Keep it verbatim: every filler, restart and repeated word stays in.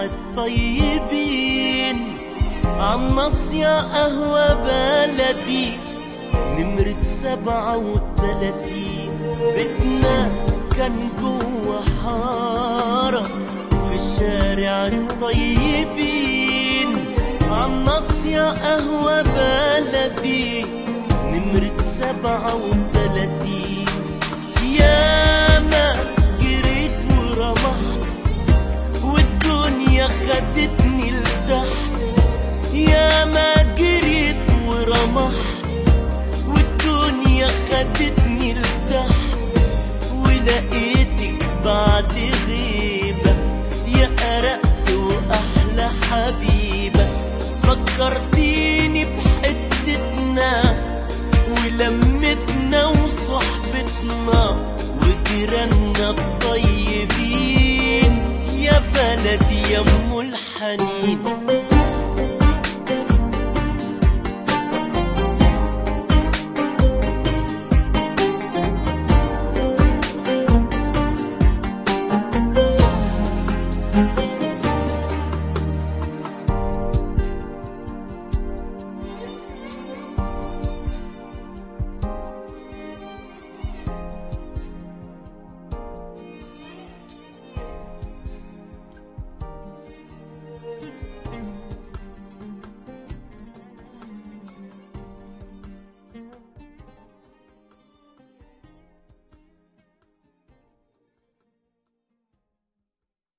شارع الطيبين، عالناصية قهوة بلدي نمرة سبعة وتلاتين. بيتنا كان جوا حارة في شارع الطيبين، عالناصية قهوة بلدي نمرة سبعة وتلاتين. ياما جريت ورمحت والدنيا خدتني لتحت، ياما جريت ورمحت والدنيا خدتني لتحت، ولقيتك بعد غيبة يا أرق وأحلى حبيبة. فكرتيني بحتتنا ولمتنا وصحبتنا وجيراننا الطيبين، يا بلدي يا أم الحنين.